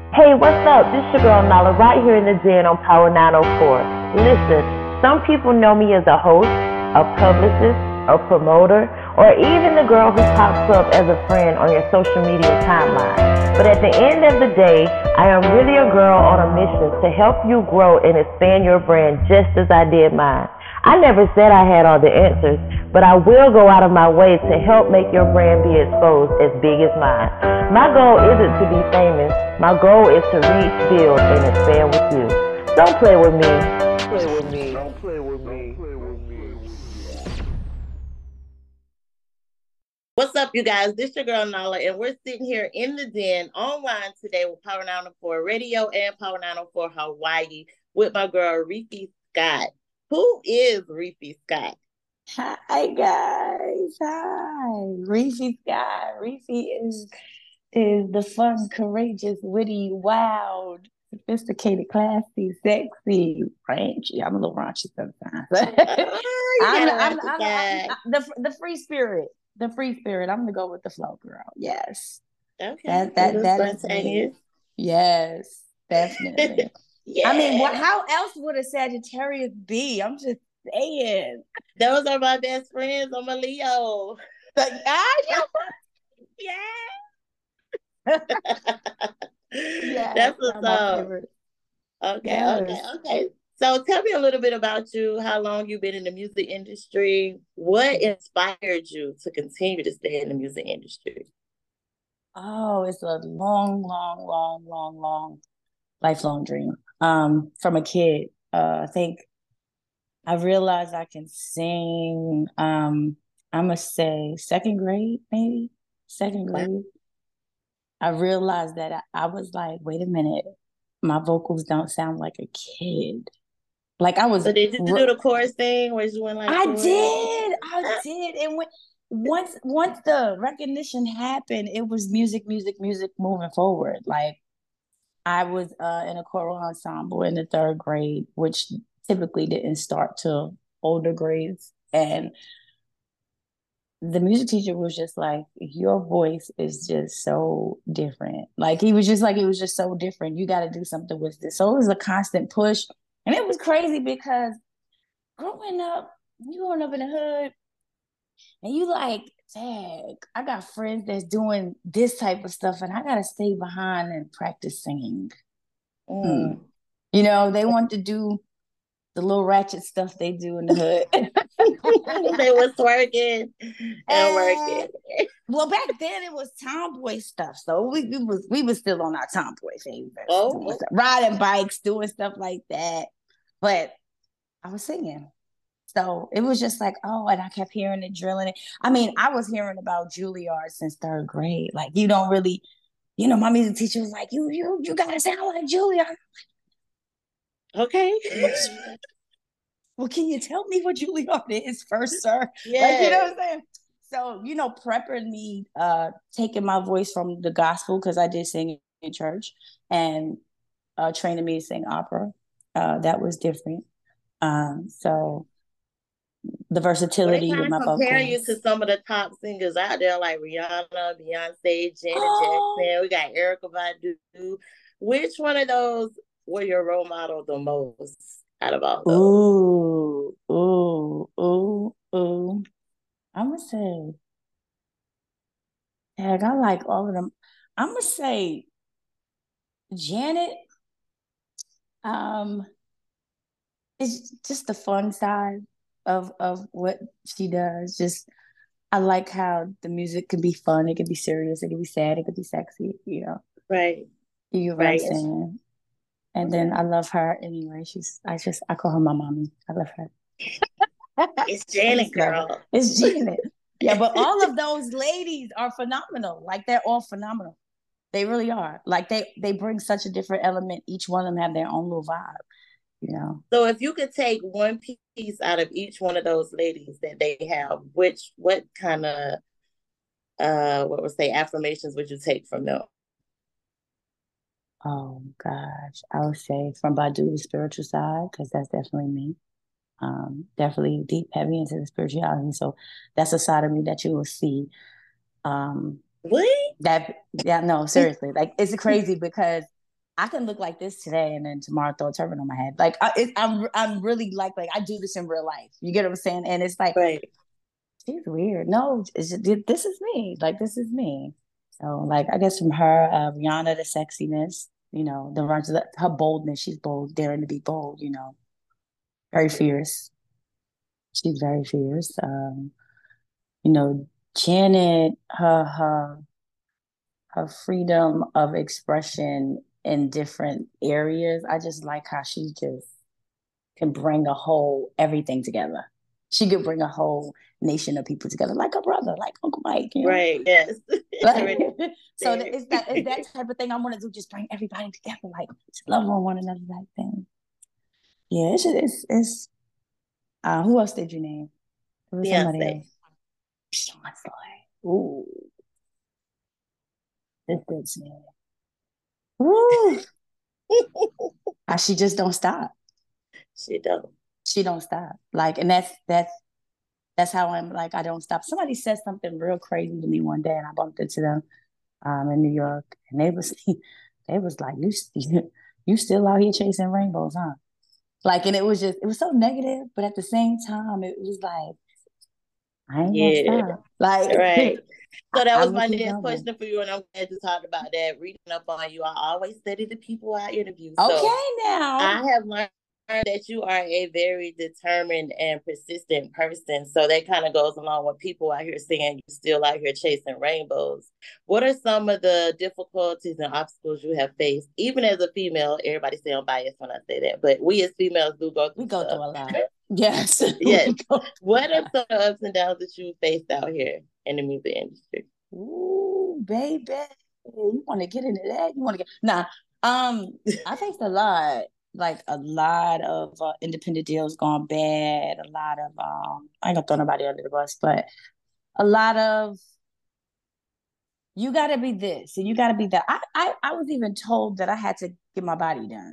Hey, what's up? This your girl Nala right here in the den on Power 904. Listen, some people know me as a host, a publicist, a promoter, or even the girl who pops up as a friend on your social media timeline. But at the end of the day, I am really a girl on a mission to help you grow and expand your brand just as I did mine. I never said I had all the answers, but I will go out of my way to help make your brand be exposed as big as mine. My goal isn't to be famous. My goal is to reach, build, and expand with you. Don't play with me. Play with me. Don't play with me. What's up, you guys? This your girl Nala, and we're sitting here in the den online today with Power 904 Radio and Power 904 Hawaii with my girl Reefy Scott. Who is Reefy Scott? Hi guys. Hi. Reefy Scott. Reefy is the fun, courageous, witty, wild, sophisticated, classy, sexy, raunchy. I'm a little raunchy sometimes. I'm the free spirit. The free spirit. I'm gonna go with the flow, girl. Yes. Okay. That is me. Yes, definitely. Yeah. I mean, how else would a Sagittarius be? I'm just saying. Those are my best friends. I'm a Leo. Yeah. That's what's up. Okay, yes. okay. So tell me a little bit about you, how long you've been in the music industry, what inspired you to continue to stay in the music industry? Oh, it's a long, lifelong dream. From a kid. I think I realized I can sing. I'm gonna say second grade, maybe second grade. I realized that I was like, wait a minute, my vocals don't sound like a kid. Like I was. So did you do the chorus thing where you went like? I did, and once the recognition happened, it was music moving forward. Like I was in a choral ensemble in the third grade, which typically didn't start till older grades, and the music teacher was just like, your voice is just so different. Like he was just like, it was just so different. You got to do something with this. So it was a constant push. And it was crazy because you growing up in the hood, and you like, dang, I got friends that's doing this type of stuff, and I got to stay behind and practice singing. You know, they want to do the little ratchet stuff they do in the hood. They was twerking and working. Well, back then it was tomboy stuff, so we was still on our tomboy phase. Riding bikes, doing stuff like that. But I was singing, so it was just like, oh, and I kept hearing it, drilling it. I mean, I was hearing about Juilliard since third grade. Like, you don't really, my music teacher was like, you gotta sound like Juilliard. Okay. Well, can you tell me what Juilliard is first, sir? Yeah. Like, you know what I'm saying? So, prepping me, taking my voice from the gospel, because I did sing in church, and training me to sing opera. That was different. So the versatility with my vocals. Compare you to some of the top singers out there, like Rihanna, Beyonce, Janet Jackson. We got Erykah Badu. Which one of those were your role model the most out of all those? Ooh. I'm gonna say, heck, I like all of them. I'm gonna say Janet. It's just the fun side of what she does. Just I like how the music can be fun, it can be serious, it can be sad, it can be sexy, Right. You know what I'm saying? And then I love her anyway. I call her my mommy. I love her. It's Janet, girl. It's Janet. Yeah, but all of those ladies are phenomenal. Like, they're all phenomenal. They really are. Like, they bring such a different element. Each one of them have their own little vibe, So if you could take one piece out of each one of those ladies that they have, what kind of affirmations would you take from them? Oh gosh, I would say from Badu, the spiritual side, because that's definitely me. Definitely deep, heavy into the spirituality. So that's a side of me that you will see. What? No, seriously. Like, it's crazy because I can look like this today and then tomorrow throw a turban on my head. Like I'm really like I do this in real life. You get what I'm saying? And it's like, Right. she's weird. No, this is me. Like, this is me. So like, I guess from her, Rihanna, the sexiness, you know, her boldness. She's bold, daring to be bold. You know, very fierce. She's very fierce. You know, Janet, her freedom of expression in different areas. I just like how she just can bring everything together. She could bring a whole nation of people together, like a brother, like Uncle Mike, you know? Right. Yes. Like, so it's that type of thing I want to do, just bring everybody together, like just love on one another, like thing. Yeah, it's who else did you name? There was somebody Beyonce. else. Beyonce. Ooh, this bitch, man. Ooh. She just don't stop. She don't. She don't stop. Like, and that's how I'm like, I don't stop. Somebody said something real crazy to me one day, and I bumped into them in New York, and they was like, you still out here chasing rainbows, huh? Like, and it was so negative, but at the same time, it was like, I ain't gonna stop. Like, right. So that was I'm my keep next going. question for you, and I'm glad to talk about that. Reading up on you, I always study the people I interview. Okay, So now I have learned that you are a very determined and persistent person. So that kind of goes along with people out here saying you still out here chasing rainbows. What are some of the difficulties and obstacles you have faced, even as a female? Everybody say I'm biased when I say that, but we as females do go through through stuff. a lot. Yes. Yes. What are some of the ups and downs that you faced out here in the music industry? Ooh, baby. You want to get into that? You want to get I faced a lot, like a lot of independent deals gone bad, a lot of I ain't gonna throw nobody under the bus, but a lot of you gotta be this and you gotta be that. I was even told that I had to get my body done.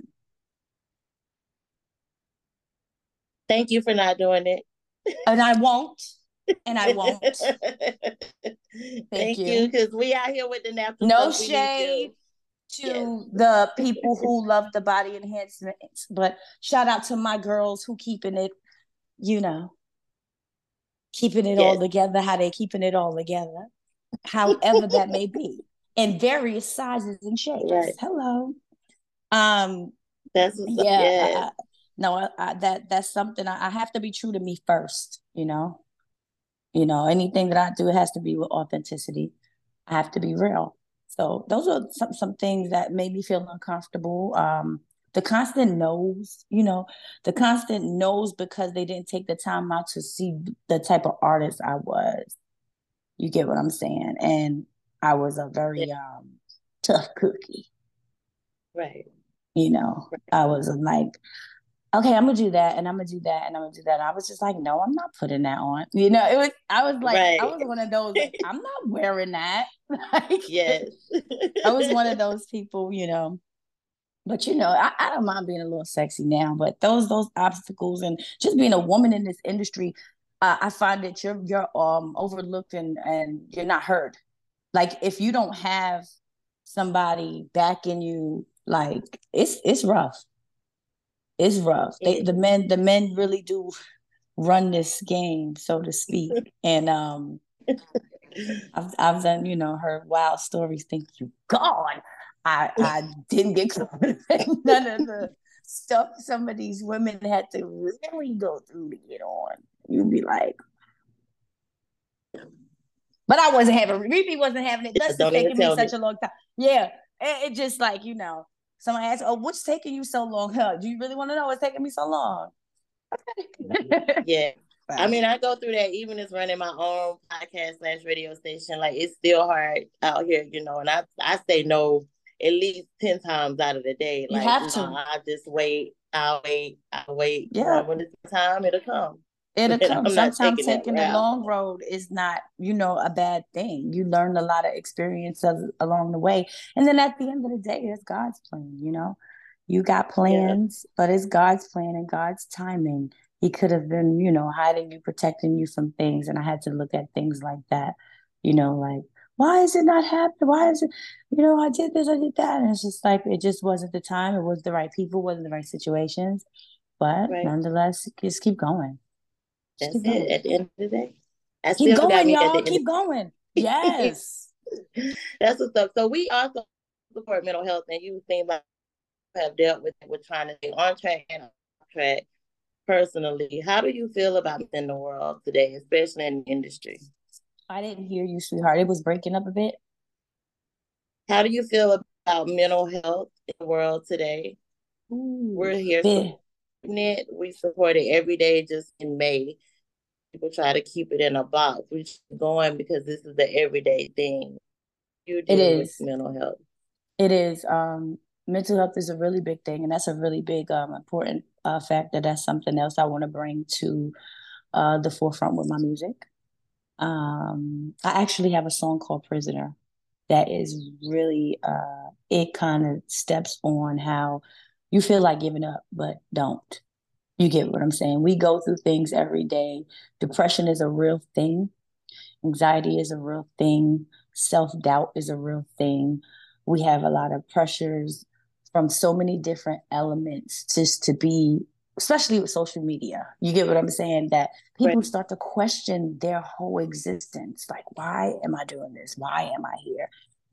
Thank you for not doing it. And I won't. And I won't. Thank you, because we out here with the natural no stuff. shade to the people who love the body enhancements, but shout out to my girls who keeping it, you know, keeping it all together, how they keeping it all together, however that may be, in various sizes and shapes. Right. Hello. That's what's yeah. No, that's something I have to be true to me first, you know. You know, anything that I do, it has to be with authenticity. I have to be real. So those are some things that made me feel uncomfortable. The constant no's, you know, the constant no's because they didn't take the time out to see the type of artist I was. You get what I'm saying? And I was a very tough cookie. Right. You know, I was like, okay, I'm gonna do that, and I'm gonna do that, and I'm gonna do that. And I was just like, no, I'm not putting that on. You know, I was like, I was one of those, like, I'm not wearing that. Like, yes. I was one of those people, you know. But you know, I don't mind being a little sexy now, but those obstacles and just being a woman in this industry, I find that you're overlooked and you're not heard. Like, if you don't have somebody backing you, like it's rough. It's rough. The men really do run this game, so to speak. And I've done, you know, heard wild stories. Thank you, God. I didn't get caught in none of the stuff some of these women had to really go through to get on. You'd be like, but I wasn't having Riri wasn't having it. That's just taking me such a long time. Yeah. It just like, you know, someone asked, oh, what's taking you so long? Huh? Do you really want to know what's taking me so long? Yeah. I mean, I go through that even as running my own podcast / radio station. Like, it's still hard out here, you know, and I say no at least 10 times out of the day. You like, have to. I just wait. I'll wait. Yeah. When it's time, it'll come. It'll come. Sometimes taking the long road is not, you know, a bad thing. You learn a lot of experiences along the way. And then at the end of the day, it's God's plan, you know. You got plans, but it's God's plan and God's timing. He could have been, you know, hiding you, protecting you from things. And I had to look at things like that, you know, like, why is it not happening? Why is it, I did this, I did that. And it's just like, it just wasn't the time. It was the right people, wasn't the right situations. But Right. nonetheless, just keep going. Just That's keep it. going. At the end of the day, I Keep still got going, me at y'all. the end. Keep going. Yes. That's what's up. So we also support mental health, and you seem like you have dealt with it, with trying to stay on track and off track personally. How do you feel about it in the world today, especially in the industry? I didn't hear you, sweetheart. It was breaking up a bit. How do you feel about mental health in the world today? Ooh, We're here bit. supporting it. We support it every day. Just in May, people try to keep it in a box. We keep going because this is the everyday thing. You It deal with is. mental health. It is. Mental health is a really big thing, and that's a really big, important factor. That's something else I want to bring to the forefront with my music. I actually have a song called Prisoner that is really, it kind of steps on how you feel like giving up, but don't. You get what I'm saying? We go through things every day. Depression is a real thing. Anxiety is a real thing. Self-doubt is a real thing. We have a lot of pressures from so many different elements just to be, especially with social media. You get what I'm saying? That Right. people start to question their whole existence. Like, why am I doing this? Why am I here?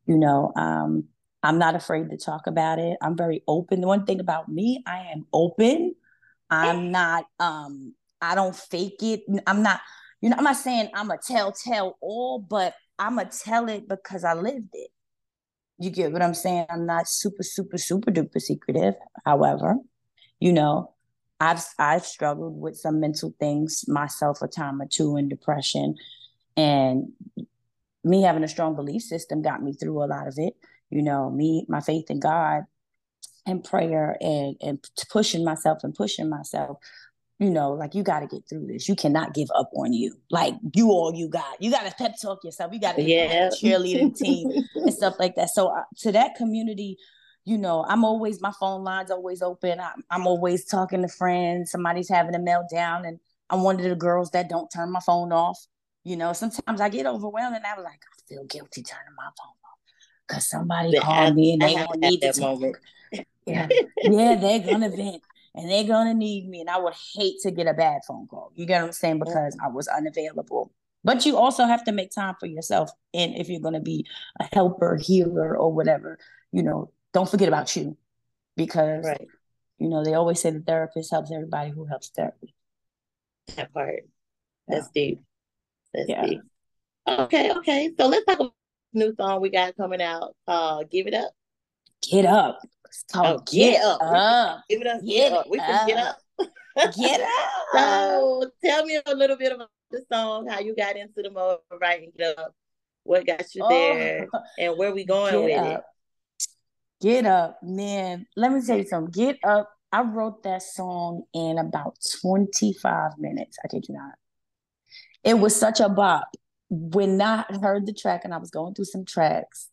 I'm not afraid to talk about it. I'm very open. The one thing about me, I am open. I'm not I don't fake it. I'm not saying I'm a tell all, but I'm a tell it because I lived it. You get what I'm saying? I'm not super, super, super duper secretive. However, you know, I've struggled with some mental things myself a time or two in depression. And me having a strong belief system got me through a lot of it. My faith in God and prayer and pushing myself and pushing myself, like, you got to get through this. You cannot give up on you. Like, you got. You got to pep talk yourself. You got to be part of Yeah. the cheerleading team and stuff like that. So to that community, my phone line's always open. I'm always talking to friends. Somebody's having a meltdown, and I'm one of the girls that don't turn my phone off. Sometimes I get overwhelmed, and I'm like, I feel guilty turning my phone off because somebody called me and I they have gonna to have need to that talk. moment. Yeah, yeah, they're gonna vent and they're gonna need me, and I would hate to get a bad phone call. You get what I'm saying? Because I was unavailable. But you also have to make time for yourself, and if you're gonna be a helper, healer, or whatever, don't forget about you, because Right. they always say the therapist helps everybody who helps therapy. That part. Yeah, That's deep. That's yeah. deep. Okay. So let's talk about the new song we got coming out. Give It Up. Get up. It's Oh, called get Get up. Up. Give it up, get Get up. We finna get Up. up. Get up. So tell me a little bit about the song, how you got into the mode of writing Get Up, what got you Oh, there, and where we going get with it. up. Get Up, man. Let me tell you something. Get Up. I wrote that song in about 25 minutes. I kid you not. It was such a bop. When I heard the track and I was going through some tracks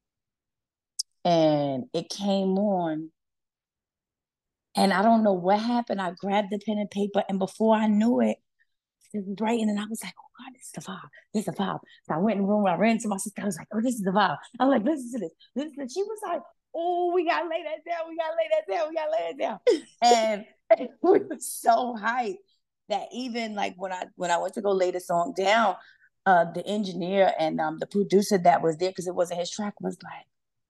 and it came on, and I don't know what happened. I grabbed the pen and paper, and before I knew it, it was writing, and I was like, oh God, this is the vibe. This is the vibe. So I went in the room, I ran to my sister, I was like, oh, this is the vibe. I'm like, listen to this. Listen. She was like, oh, we gotta lay that down, we gotta lay that down, we gotta lay it down. And we were so hyped that even like when I went to go lay the song down, the engineer and the producer that was there, because it wasn't his track, was like,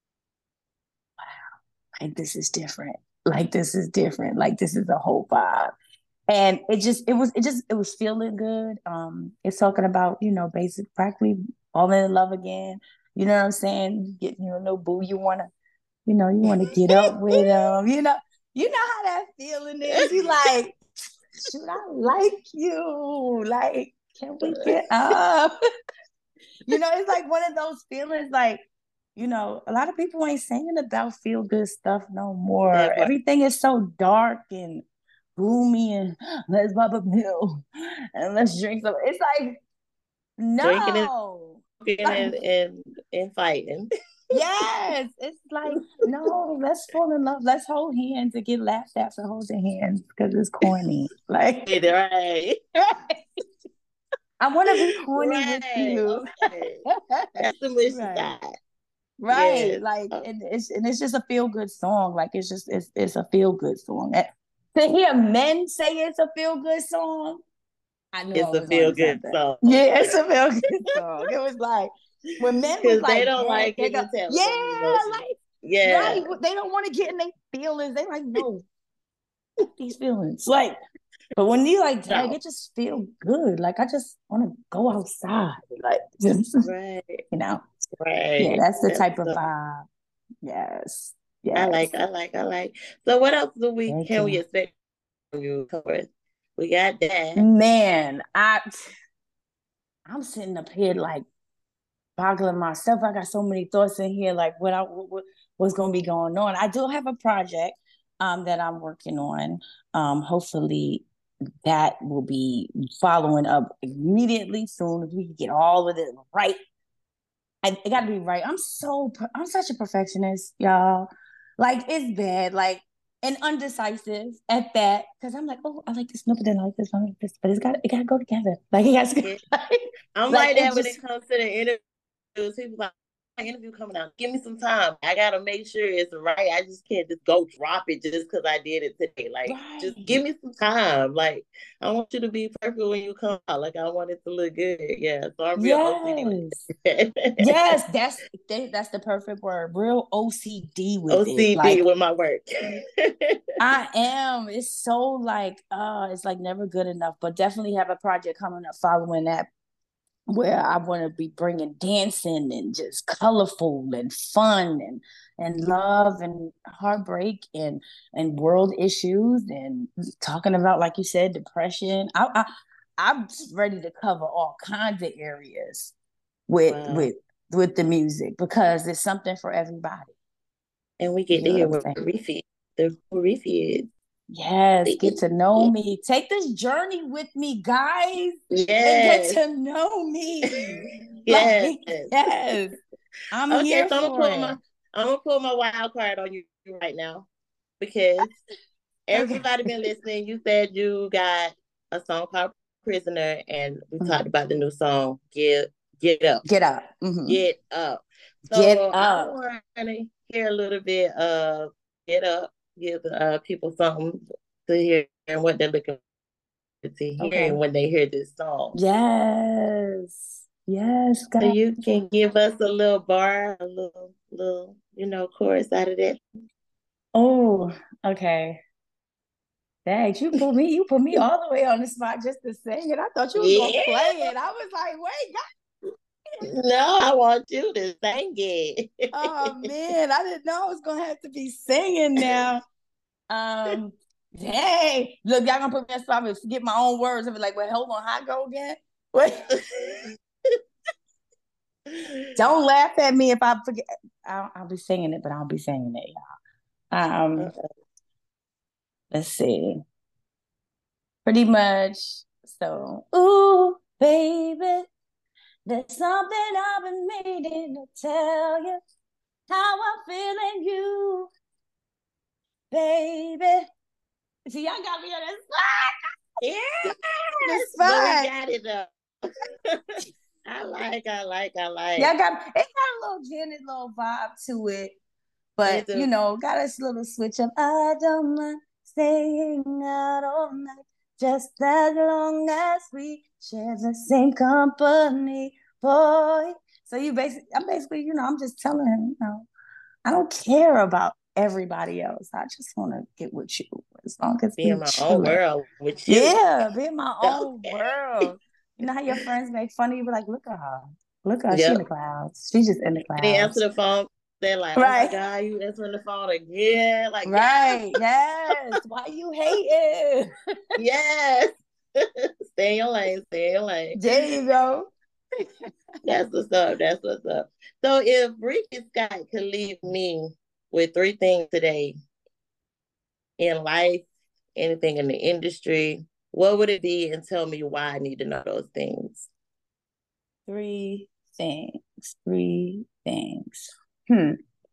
wow, like this is different. Like this is different. Like this is a whole vibe. And it was feeling good. It's talking about, basic practically falling in love again. You know what I'm saying? Get, no boo, you wanna get up with them. You know how that feeling is. You like, should I like you? Like, can we get up? It's like one of those feelings, like, a lot of people ain't saying about feel good stuff no more. That part. Everything is so dark and gloomy, and let's pop a pill and let's drink some. It's like, Drinking and no. smoking and fighting. Yes. It's like, no, let's fall in love. Let's hold hands and get laughed at for holding hands because it's corny. Like, Right. I want to be corny with Right. you. Okay. That's the mission Right. side. Right. Yes. Like, and it's just a feel good song. Like, it's a feel good song. To hear men say it's a feel good song, I knew I It's a was feel onto good something. song. Yeah, it's a feel good song. It was like when men was Because they like, don't like they getting go, into yeah, them emotions. like Yeah. right. They don't want to get in their feelings. They like, no, these feelings. Like, but when you like, dang, No. it just feel good. Like I just want to go outside. Like just Right. you know. Yeah, Right. that's the That's type of so, vibe. Yes. I Yes. like. So what else Thank can we you. expect from you, Chorus? We got that. Man, I'm sitting up here like boggling myself. I got so many thoughts in here, like what's gonna be going on. I do have a project that I'm working on. Hopefully that will be following up immediately soon if we can get all of it right. It got to be right. I'm such a perfectionist, y'all. Like it's bad, like and undecisive at that. Because I'm like, oh, I like this, no, but then I like this, I like this, but it got to go together. Like it got to, Yeah. I'm like like it that when just it comes to the interviews. People like, my interview coming out. Give me some time. I gotta make sure it's right. I just can't just go drop it just because I did it today. Like, just right. give me some time. Like, I want you to be perfect when you come out. Like, I want it to look good. Yeah. So I'm real OCD with Yes. it. Yes, that's the perfect word. Real OCD with it. OCD Like with my work. I am. It's so like it's like never good enough, but definitely have a project coming up following that where I want to be bringing dancing and just colorful and fun and love and heartbreak and world issues and talking about like you said depression. I'm ready to cover all kinds of areas with Wow. with with the music because it's something for everybody. And we You get to get what hear I'm what saying? Reefy is. Yes, get to know me. Take this journey with me, guys, and get Yes. to know me. Yes. Like, yes, I'm Okay, here so for it. I'm gonna pull my wild card on you right now because Okay. everybody been listening. You said you got a song called Prisoner, and we talked Mhm. about the new song Get Up. Get up. Hmm. Get Up. Get So I up. want to hear a little bit of Get Up, give people something to hear and what they're looking to hear Okay. when they hear this song. Yes. Yes, So guys. you can give us a little bar, a little, chorus out of that. Oh, okay. Dang, you put me all the way on the spot just to sing it. I thought you was gonna Yeah. play it. I was like, wait, No, I want you to sing it. oh man, I didn't know I was gonna have to be singing now. Um, Dang, look, y'all gonna put me in spot and forget my own words and be like, wait, hold on, how I go again? Wait, don't laugh at me if I forget. I'll be singing it, but I'll be singing it, y'all. Let's see. Pretty much. So, ooh, baby, there's something I've been meaning to tell you. How I'm feeling you, baby. See, y'all got me on Yes, the but we spot. got it though. I like. Y'all got it got a little Janet little vibe to it, but It's a got a little switch of I don't mind staying out all night, just as long as we share the same company, boy. So I'm basically, I'm just telling him, I don't care about everybody else. I just want to get with you as long as be we in my own chilling. world with you. Yeah, be in my own Okay. world. You know how your friends make fun of you, be like, look at her. Look at her. She in Yep. the clouds. She's just in the And they answer clouds. the phone. They're like, "Oh my Right. God, you answering the phone again?" Like, yes, Right. Yes. Why you hating? yes. Stay in your lane. Stay in your lane. There you go. That's what's up. That's what's up. So if Ricky Scott could leave me with three things today in life, anything in the industry, what would it be? And tell me why I need to know those things. Three things. Three things. Hmm.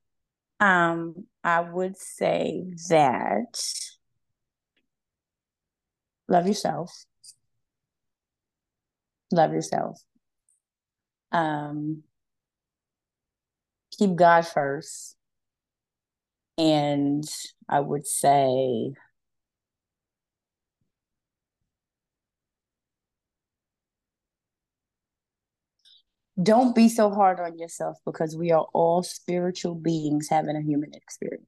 I would say that love yourself. Love yourself. Keep God first. And I would say don't be so hard on yourself, because we are all spiritual beings having a human experience.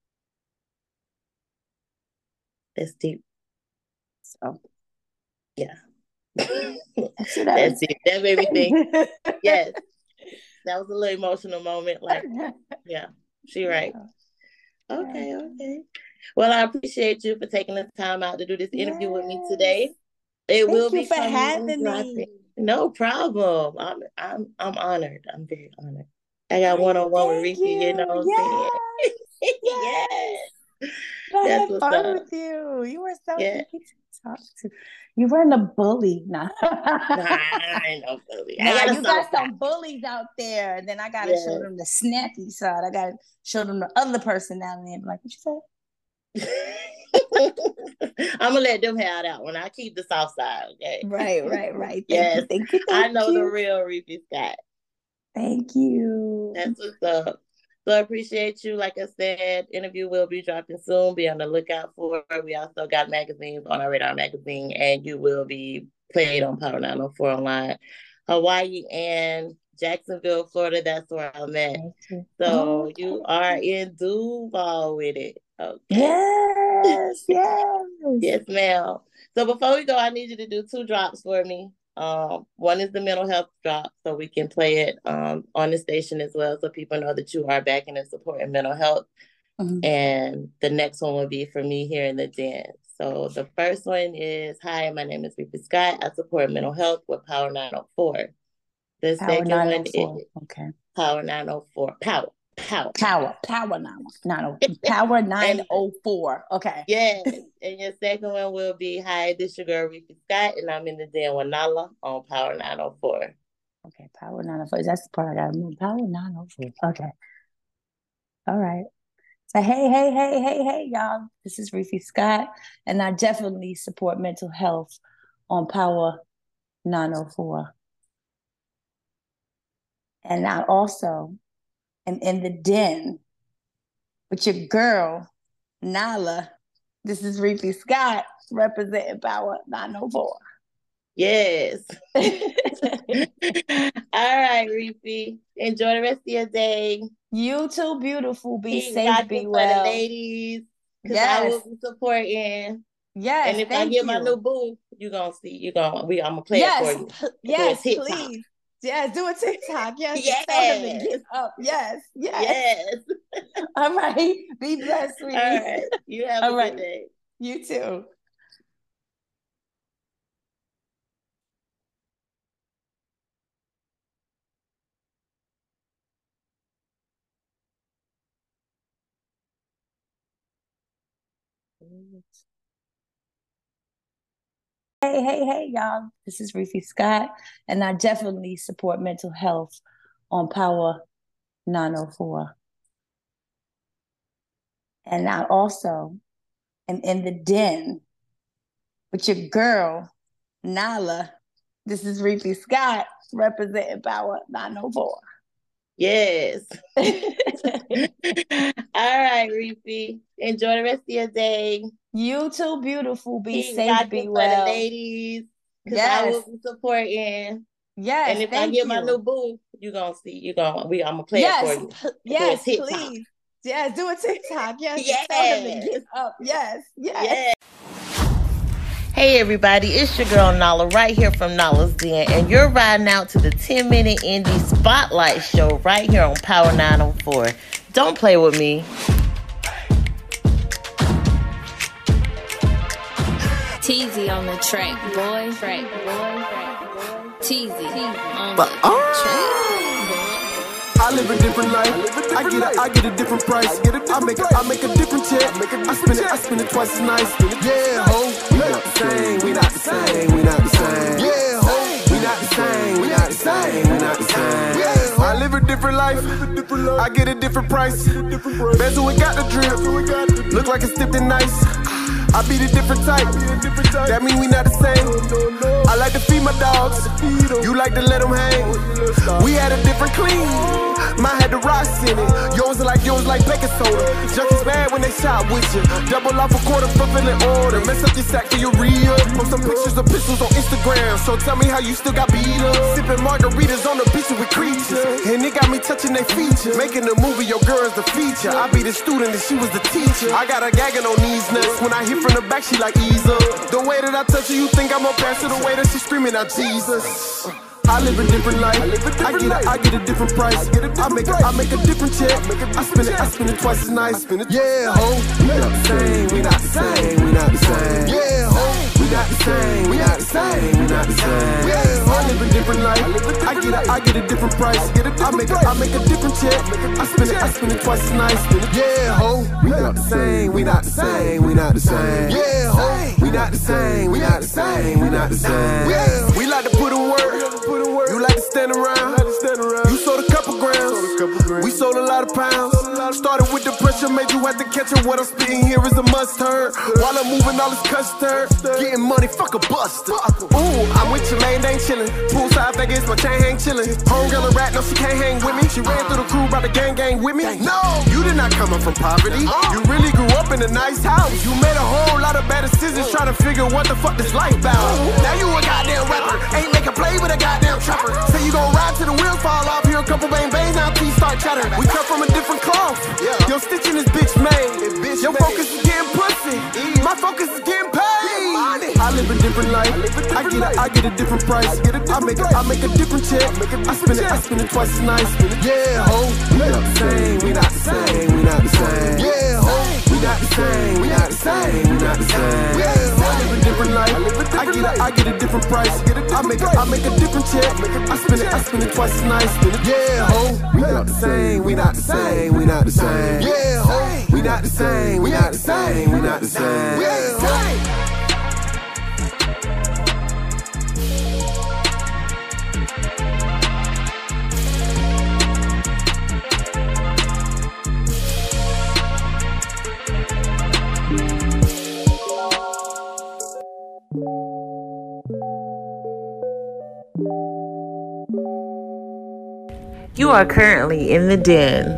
That's deep. So, yeah. That's deep. That made me think. Yes. That was a little emotional moment. Like, yeah, she right. Okay. Well, I appreciate you for taking the time out to do this interview with me today. It will be for having me. No problem. I'm honored. I'm very honored. I got one-on-one with Reefy, you know what I'm saying? Yes. I had fun with you. You were so easy to talk to. You weren't a bully. Nah, I ain't no bully. You got some bullies out there. And then I got to show them the snappy side. I got to show them the other personality and be like, what you say? I'm going to let them have that one. I keep the soft side, okay? Right. Thank you. I know the real Reefy Scott. Thank you. That's what's up. So I appreciate you. Like I said, interview will be dropping soon. Be on the lookout for it. We also got magazines on our Radar magazine, and you will be played on Power 904 Online. Hawaii and Jacksonville, Florida, that's where I'm at. So you are in Duval with it. Okay. Yes. Yes, ma'am. So before we go, I need you to do 2 drops for me. One is the mental health drop, so we can play it on the station as well, so people know that you are backing and supporting mental health. Mm-hmm. And the next one will be for me here in the den. So the first one is, hi, my name is Reefy Scott. I support mental health with Power 904. The second one is Power 904. Power 904. Okay. Yes. And your second one will be, hi, this your girl Reefy Scott, and I'm in the den with Nala on Power 904. Okay, Power 904. That's the part I gotta move. Power 904. Okay. All right. So hey, y'all. This is Reefy Scott, and I definitely support mental health on Power 904. And I also am in the den with your girl, Nala. This is Reefy Scott, representing Power 904. Yes. All right, Reefy. Enjoy the rest of your day. You too, beautiful. Be safe, be well. For the ladies. Because I will be supporting. Yes. And if I get my new boo, you're going to see. I'm going to play it for you. Yes, please. Yes, do a TikTok. Yes. Tell them to get up. Yes. All right. Be blessed, sweetie. All right. You have a good day. You too. Hey, y'all. This is Reefy Scott, and I definitely support mental health on Power 904. And I also am in the den with your girl, Nala. This is Reefy Scott, representing Power 904. Yes. All right, Reefy. Enjoy the rest of your day. You too, beautiful. Be safe, be well. For the ladies. Because I will be supporting. Yes. And if I get my new boo, you're going to see. I'm going to play it for you. Yes, please. Yes, do a TikTok. Yes. Tell them to get up. Yes. Hey everybody, it's your girl Nala right here from Nala's Den, and you're riding out to the 10-minute indie spotlight show right here on Power 904. Don't play with me. Teezy on the track, boy. Teezy on the track. I live a different life. I get a different price. I make a different check. I spend it twice as nice. Yeah, ho. We not the same. Yeah, ho. We not the same. Yeah, I live a different life. I get a different price. Bezel, we got the drip. Look like it's dipped in nice. I be the different type. That mean we not the same. I like to feed my dogs. You like to let them hang. We had a different clean. Mine had the rocks in it. Yours like baking soda. Junkies mad when they shot with you. Double off a quarter, fulfilling order. Mess up your sack for your real. Post some pictures of pistols on Instagram. So tell me how you still got beat up. Sipping margaritas on the beach with creatures. And it got me touching their features. Making a movie, your girl's the feature. I be the student and she was the teacher. I got her gagging on these nuts. When I hit from the back, she like ease up. The way that I touch her, you think I'm gonna pass her. The way that she screaming out Jesus. I live a different life. I get a different price. I make a different check. I spend it twice as nice. Yeah, ho. We not the same. We not the same. We not the same. Yeah, ho. We not the same. We not the same. We not the same. Yeah, ho. I live a different life. I get a different price. I make a different check. I spend it twice as nice. Yeah, ho. We not the same. We not the same. We not the same. Yeah, ho. We not the same. We not the same. We not the same. Yeah, we like to put in work. You like to stand around. You sold a couple grams. We sold a lot of pounds. Started with the pressure, made you have to catch it. What I'm spitting here is a must-heard. While I'm moving all this custard. Getting money, fuck a buster. Ooh, I'm with your main, ain't chillin'. Poolside Vegas, my chain hang chillin'. Homegirl a rat, no, she can't hang with me. She ran through the crew, brought the gang with me. No, you did not come up from poverty. You really grew up in a nice house. You made a whole lot of bad decisions trying to figure what the fuck this life about. Now you a goddamn rapper. Ain't make a play with a goddamn trapper. Say you gon' ride till the wheels fall off. Here a couple bang bangs, now teeth start chattering. We come from a different cloth. Your stitching is bitch made. Your focus is getting pussy. My focus is getting paid. I live a different life. I get a different price. I make a different check. I spend it twice as nice. Yeah, ho. We not the same. We not the same. We not the same. Yeah, ho. We not the same. We not the same. We not the same. Yeah, ho. I live a different life. I get a different price. I make a different check. I spend it twice as nice. Yeah, ho. We not the same. We not the same. We not the same. Yeah, ho. We not the same. We not the same. We not the same. Yeah, ho. You are currently in the den.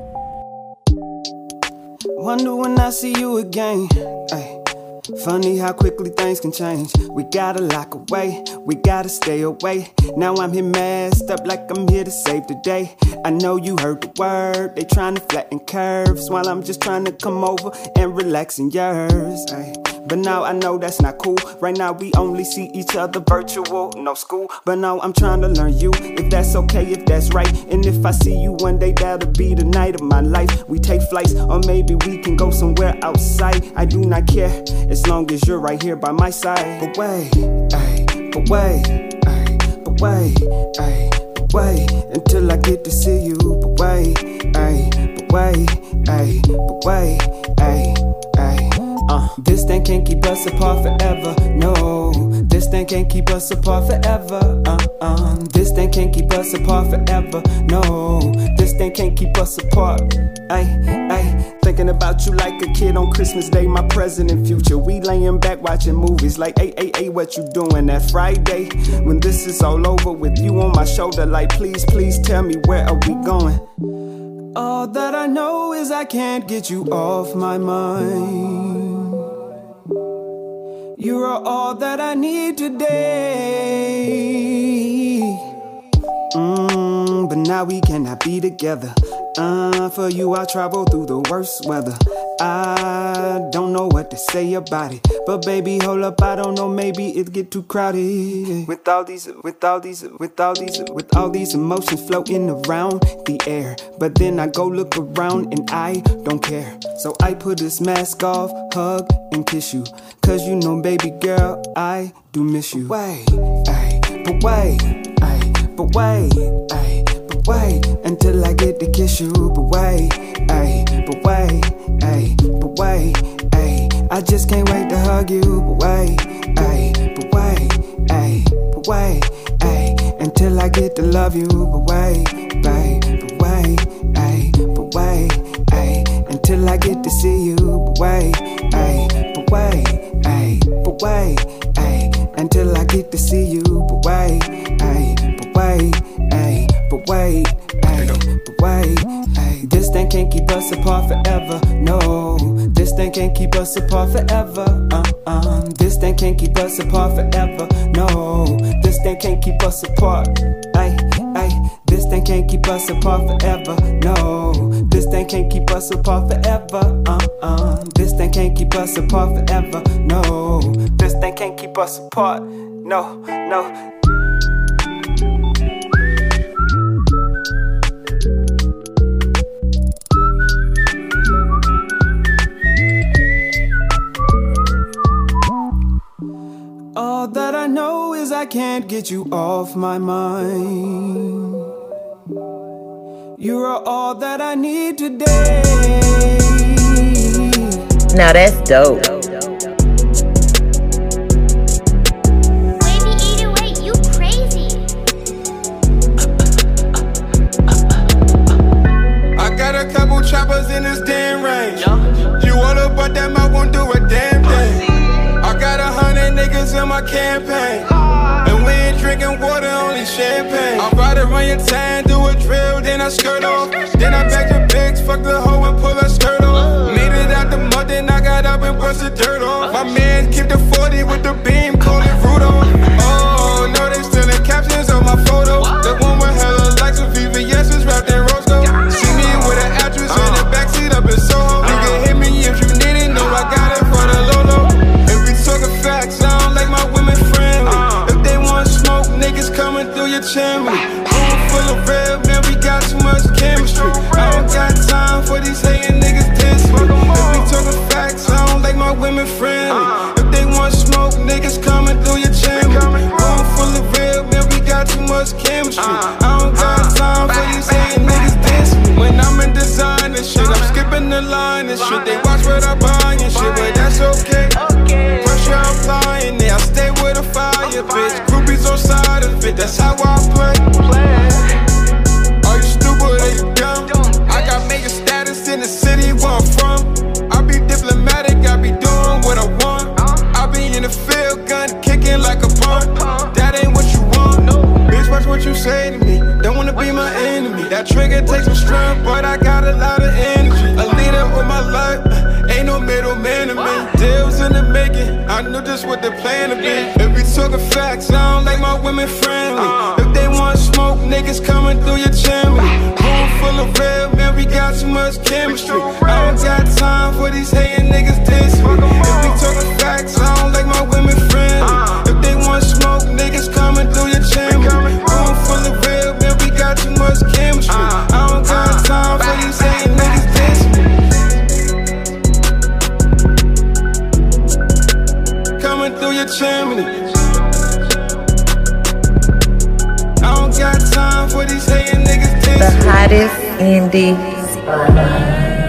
Wonder when I see you again. Ay. Funny how quickly things can change. We gotta lock away, we gotta stay away. Now I'm here messed up like I'm here to save the day. I know you heard the word, they trying to flatten curves, while I'm just trying to come over and relax in yours. Ay. But now I know that's not cool. Right now we only see each other virtual, no school. But now I'm trying to learn you, if that's okay, if that's right. And if I see you one day, that'll be the night of my life. We take flights, or maybe we can go somewhere outside. I do not care, as long as you're right here by my side. But wait, ay, but wait, ay, but wait, ay, but wait, until I get to see you. But wait, ay, but wait, ay, but wait, ay, ay. This thing can't keep us apart forever, no. This thing can't keep us apart forever, This thing can't keep us apart forever, no. This thing can't keep us apart, ay. Thinking about you like a kid on Christmas Day, my present and future. We laying back watching movies like, hey, what you doing that Friday? When this is all over with you on my shoulder, like, please, please tell me, where are we going? All that I know is I can't get you off my mind. You are all that I need today. But now we cannot be together. For you I'll travel through the worst weather. I don't know what to say about it, but baby, hold up, I don't know, maybe it get too crowded. With all these emotions floating around the air. But then I go look around and I don't care. So I put this mask off, hug and kiss you. Cause you know, baby girl, I do miss you. Wait, ay, but wait, ay, but wait, ay, but wait, until I get to kiss you. But wait, ay, but wait, ay, but wait, ay, I just can't wait to hug you. But wait, ay, but wait, ay, but wait, ay, until I get to love you. But wait, ay, but wait, ay, but wait, ay, until I get to see you. But wait, ay, but wait, ayy, but wait, ayy, until I get to see you. But wait, ayy, but wait, ayy, but wait, ayy, but wait, ayy. This thing can't keep us apart forever, no. This thing can't keep us apart forever, This thing can't keep us apart forever, no. This thing can't keep us apart, ayy, ayy. This thing can't keep us apart forever, no. This thing can't keep us apart forever, This thing can't keep us apart forever, no. This thing can't keep us apart, no, no. All that I know is I can't get you off my mind. You are all that I need today. Now that's dope. Wavy 808, you crazy. I got a couple choppers in this damn range. You wanna butt them, I won't do a damn thing. I got 100 niggas in my campaign, and we ain't drinking water, only champagne. I'm about to run your time, do a drill, then I skirt off. Then I back the pigs, fuck the hoe and pull her skirt off. Made it out the mud, then I got up and brushed the dirt off. My man keep the 40 with the beam, call it Rudolph. Oh, no, they stealing captions on my photo. The one with hella likes and VVS's wrapped in rose gold. See me with an actress in the backseat up in Soho. You can hit me if you need it, know I got it for the Lolo. Talking facts, I don't like my women friendly. If they want smoke, niggas coming through your chimney. Room full of red, man, we got too much chemistry. I don't got time for these hating niggas diss me. If we talking facts, I don't like my women friendly. If they want smoke, niggas coming through your chimney. Room full of red, man, we got too much chemistry. I don't got time for these hating niggas diss me. When I'm in design and shit, I'm skipping the line and shit. They watch what I buy and shit, but that's okay. I'm flying there, I stay with a fire, bitch. Groupies on side of it, that's how I play. Are you stupid or you dumb? I got major status in the city where I'm from. I be diplomatic, I be doing what I want. I be in the field, gun kicking like a pump. That ain't what you want. Bitch, watch what you say to me. Don't wanna be my enemy. That trigger takes some strength, but I got a lot of energy. A leader with my life, ain't no middleman to me. Deals in the making, I knew just what the plan to be. If we talking facts, I don't like my women friendly. If they want smoke, niggas coming through your chimney. Room full of red, man, we got too much chemistry. I don't got time for these hating niggas diss me. If we talking facts, I don't like my women friendly. If they want smoke, niggas coming through your chimney. Room full of red, man, we got too much chemistry. I don't got time for these hating niggas diss me. Coming through your chimney. I don't got time for these hating niggas diss me. The hottest indie spotlight.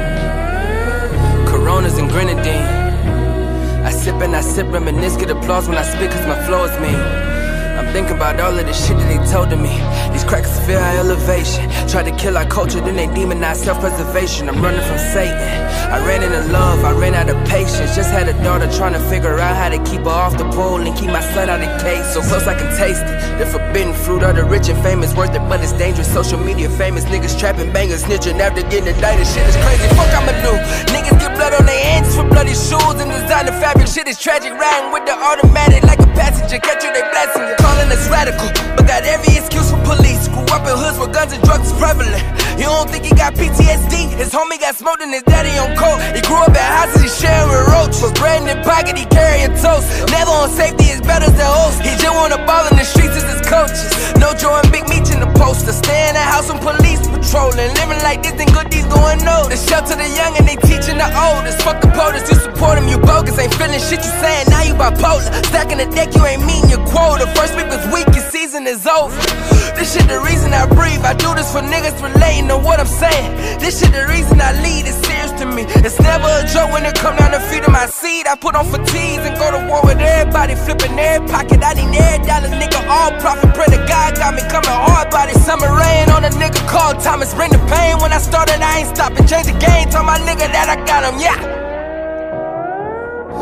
Coronas and grenadine. I sip, reminisce, get applause when I spit, cause my flow is mean. I'm thinking about all of the shit that they told to me. These crackers feel our elevation. Tried to kill our culture, then they demonize self-preservation. I'm running from Satan. I ran into love, I ran out of patience. Just had a daughter trying to figure out how to keep her off the pole and keep my son out of the case. So close I can taste it. The forbidden fruit of the rich and famous, worth it, but it's dangerous. Social media famous, niggas trapping bangers, snitching after getting indicted. Shit is crazy, fuck I'ma do. Niggas get blood on their hands for bloody shoes and designer fabric. Shit is tragic, riding with the automatic like a passenger. Catch you, they blasting you. Calling us radical, but got every excuse for police. Grew up in hoods where guns and drugs is prevalent. You don't think he got PTSD? His homie got smoked and his daddy on coke. He grew up at houses, he sharing with roaches. Bread in his pocket, he carrying toast. Never on safety, his better than host. He just wanna ball in the streets as his coaches. No Jordan, Big Meech in the poster. Stay in the house when police patrolling. Living like this, then good deeds going no. The shelter the young and they teaching the oldest. Fuck the POTUS, you support him, you bogus. Ain't feeling shit you saying, now you bipolar. Stacking the deck, you ain't meeting your quota. First week was weak, your season is over. This shit the reason I breathe. I do this for niggas relating to what I'm saying. This shit the reason I lead. It's serious to me. It's never a joke when it come down to feeding my seed. I put on fatigues and go to war with everybody. Flipping every pocket. I need every dollar, nigga. All profit. Pray to God got me coming hard body. Summer rain on a nigga called Thomas. Bring the pain. When I started, I ain't stopping. Change the game. Tell my nigga that I got him. Yeah.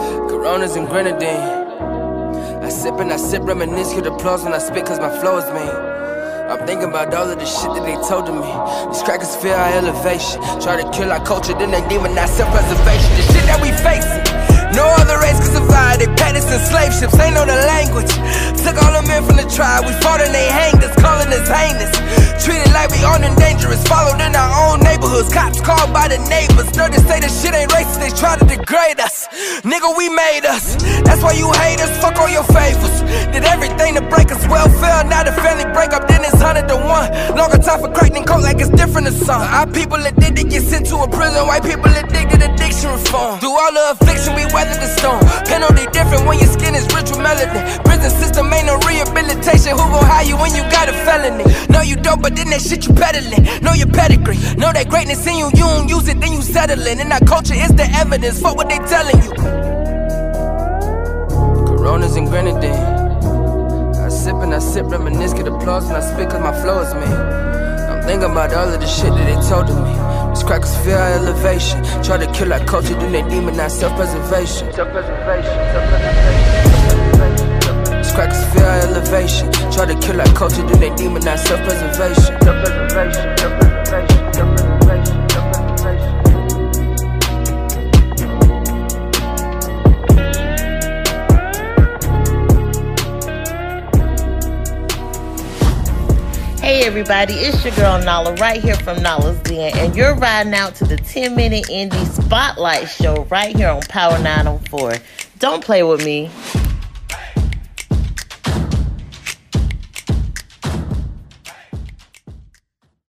Coronas and grenadine. I sip and I sip, reminisce, get applause when I spit cause my flow is mean. I'm thinking about all of the shit that they told to me. These crackers fear our elevation. Try to kill our culture, then they demonize self-preservation. The shit that we facing, no other race can survive. They paid us in slave ships, ain't know the language. Took all the men from the tribe, we fought and they hanged us, calling us heinous. Treated like we armed and dangerous, followed in our own neighborhoods. Cops called by the neighbors. No, they say the shit ain't racist, they try to degrade us. Nigga, we made us. That's why you hate us, fuck all your favors. Did everything to break us, welfare, not a family breakup, then it's 100 to 1. Longer time for crack than coke like it's different to some. Our people addicted get sent to a prison, white people addicted addiction reform. Through all the affliction, we weathered the storm. Penalty different when your skin is rich with melanin. Prison system ain't no rehabilitation, who gon' hire you when you got a felony? No, you don't, but then that shit you peddling. Know your pedigree, know that greatness in you, you don't use it, then you settling. And our culture is the evidence, fuck what they telling you. Coronas and grenadine. I sip, reminisce, get applause when I spit cause my flow is mean. I'm thinking about all of the shit that they told to me. These crackers fear our elevation. Try to kill our culture, then they demonize self-preservation. These crackers fear our elevation. Try to kill our culture, then they demonize self-preservation. Hey everybody, it's your girl Nala right here from Nala's Den, and you're riding out to the 10-minute indie spotlight show right here on Power 904. Don't play with me.